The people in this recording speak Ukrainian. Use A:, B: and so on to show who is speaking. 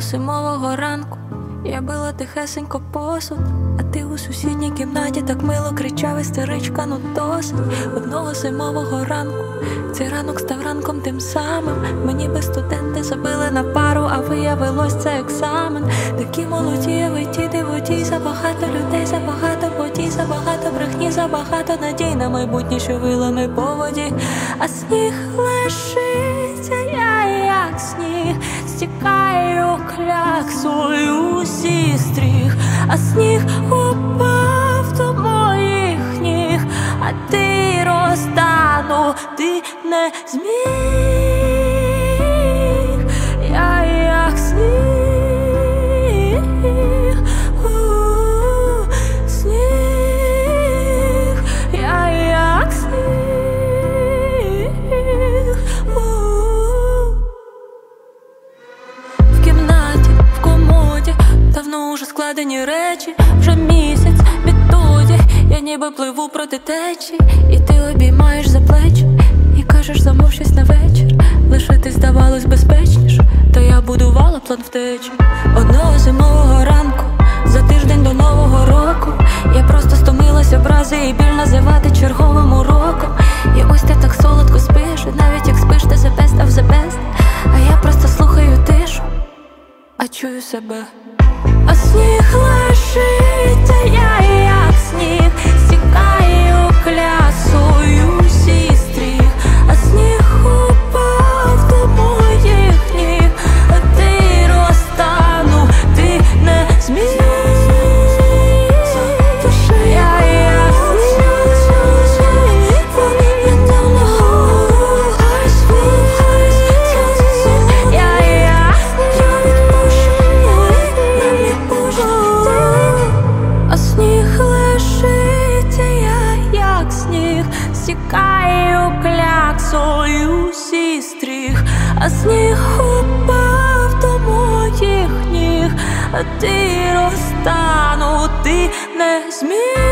A: зимового ранку я била тихесенько посуд, а ти у сусідній кімнаті так мило кричав: істеричка, ну досить. Одного зимового ранку цей ранок став ранком тим самим. Мені би студенти забили на пару, а виявилось це екзамен. Такі молоді, ви ті дивоті, забагато людей, забагато подій, забагато брехні, забагато надій на майбутнє, що вилами по воді. А сніг лишиться, я як сніг, стікаю кляксою зі стріх. А сніг упав до моїх ніг, а ти розтану, ти не зміг. Я як сніг, сніг, я як сніг. В кімнаті, в комоді давно уже складені речі. Вже місяць відтоді я ніби пливу проти течії, і ти обіймаєш за плечі і кажеш: замов щось на вечір. Лишити здавалось безпечніше, та я будувала план втечі. Одного зимового ранку за тиждень до нового року я просто стомилась образи і біль називати черговим уроком. І ось ти так солодко спиш, і навіть як спиш, ти the best of the best. А я просто слухаю тишу, а чую себе. А сніг лишиться, я як сніг, стікаю клясою зі стріх. А сніг упав до моїх ніг, а ти розтану, ти не зміг. Я як стікаю кляксою зі стріх. А сніг упав до моїх ніг, а ти розтану, ти не зміг.